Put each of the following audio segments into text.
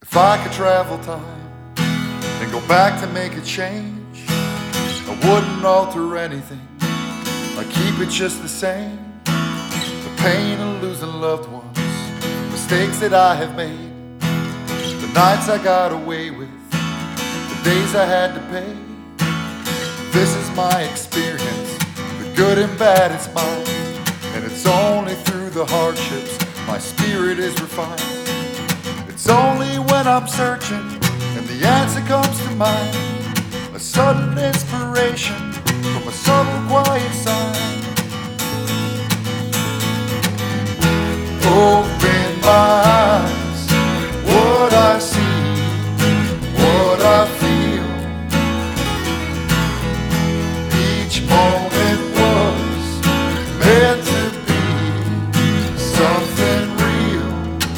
If I could travel time and go back to make a change, I wouldn't alter anything, I'd keep it just the same. The pain of losing loved ones, mistakes that I have made, the nights I got away with, the days I had to pay. This is my experience, the good and bad it's mine, and it's only through the hardships my spirit is refined. It's only when I'm searching and the answer comes to mind, a sudden inspiration from a subtle quiet sign. Open my eyes, what I see, what I feel. Each moment was meant to be something real.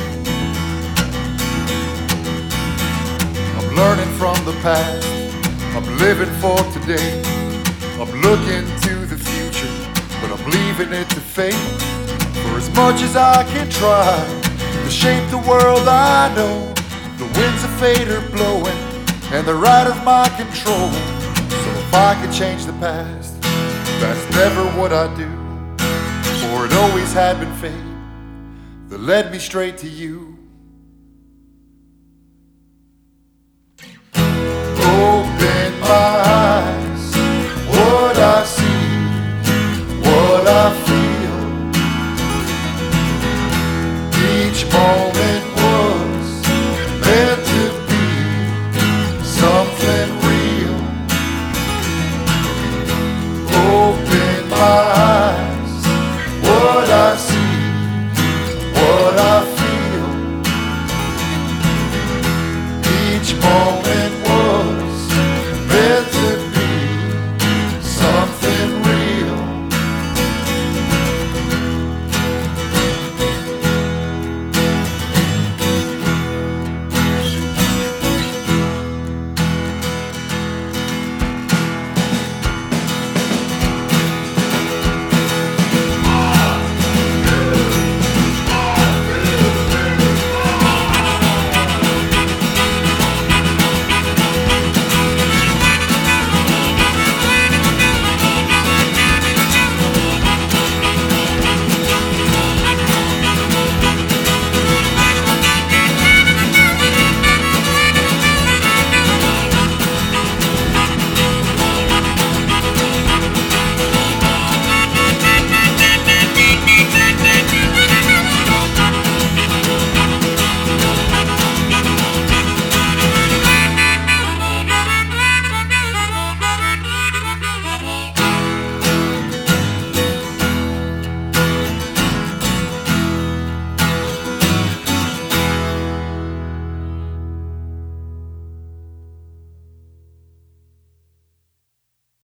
I'm learning from the past, I'm living for today. I'm looking to the future, but I'm leaving it to fate. For as much as I can try to shape the world I know, the winds of fate are blowing and they're out of my control. So if I could change the past, that's never what I do, for it always had been fate that led me straight to you.